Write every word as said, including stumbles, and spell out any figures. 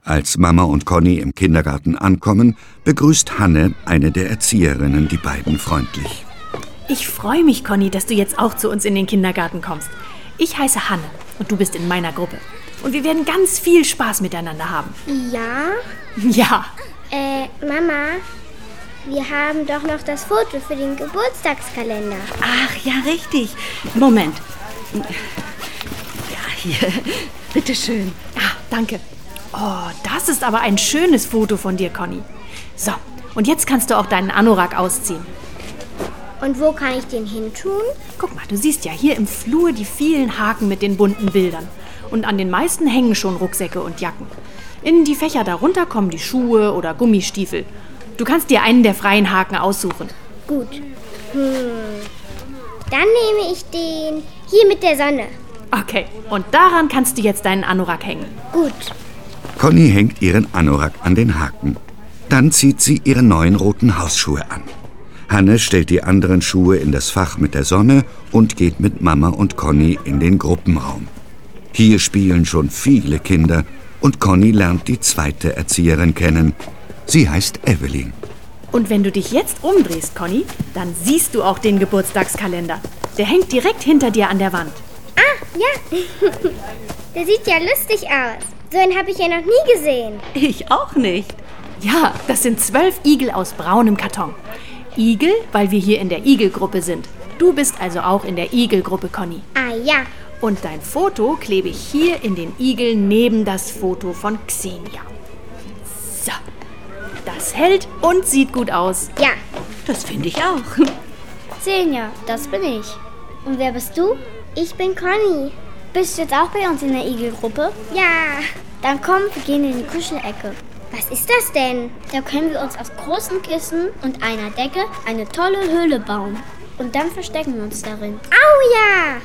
Als Mama und Conny im Kindergarten ankommen, begrüßt Hanne, eine der Erzieherinnen, die beiden freundlich. Ich freue mich, Conny, dass du jetzt auch zu uns in den Kindergarten kommst. Ich heiße Hanne und du bist in meiner Gruppe. Und wir werden ganz viel Spaß miteinander haben. Ja? Ja. Äh, Mama, wir haben doch noch das Foto für den Geburtstagskalender. Ach, ja, richtig. Moment. Ja, hier. Bitteschön. Ah, danke. Oh, das ist aber ein schönes Foto von dir, Conny. So, und jetzt kannst du auch deinen Anorak ausziehen. Und wo kann ich den hin tun? Guck mal, du siehst ja hier im Flur die vielen Haken mit den bunten Bildern. Und an den meisten hängen schon Rucksäcke und Jacken. In die Fächer darunter kommen die Schuhe oder Gummistiefel. Du kannst dir einen der freien Haken aussuchen. Gut. Hm. Dann nehme ich den hier mit der Sonne. Okay, und daran kannst du jetzt deinen Anorak hängen. Gut. Conny hängt ihren Anorak an den Haken. Dann zieht sie ihre neuen roten Hausschuhe an. Hanne stellt die anderen Schuhe in das Fach mit der Sonne und geht mit Mama und Conny in den Gruppenraum. Hier spielen schon viele Kinder und Conny lernt die zweite Erzieherin kennen. Sie heißt Evelyn. Und wenn du dich jetzt umdrehst, Conny, dann siehst du auch den Geburtstagskalender. Der hängt direkt hinter dir an der Wand. Ah, ja. Der sieht ja lustig aus. So einen habe ich ja noch nie gesehen. Ich auch nicht. Ja, das sind zwölf Igel aus braunem Karton. Igel, weil wir hier in der Igelgruppe sind. Du bist also auch in der Igelgruppe, Conny. Ah, ja. Und dein Foto klebe ich hier in den Igeln neben das Foto von Xenia. So, das hält und sieht gut aus. Ja. Das finde ich auch. Xenia, das bin ich. Und wer bist du? Ich bin Conny. Bist du jetzt auch bei uns in der Igelgruppe? Ja. Dann komm, wir gehen in die Kuschelecke. Was ist das denn? Da können wir uns aus großen Kissen und einer Decke eine tolle Höhle bauen. Und dann verstecken wir uns darin. Au ja!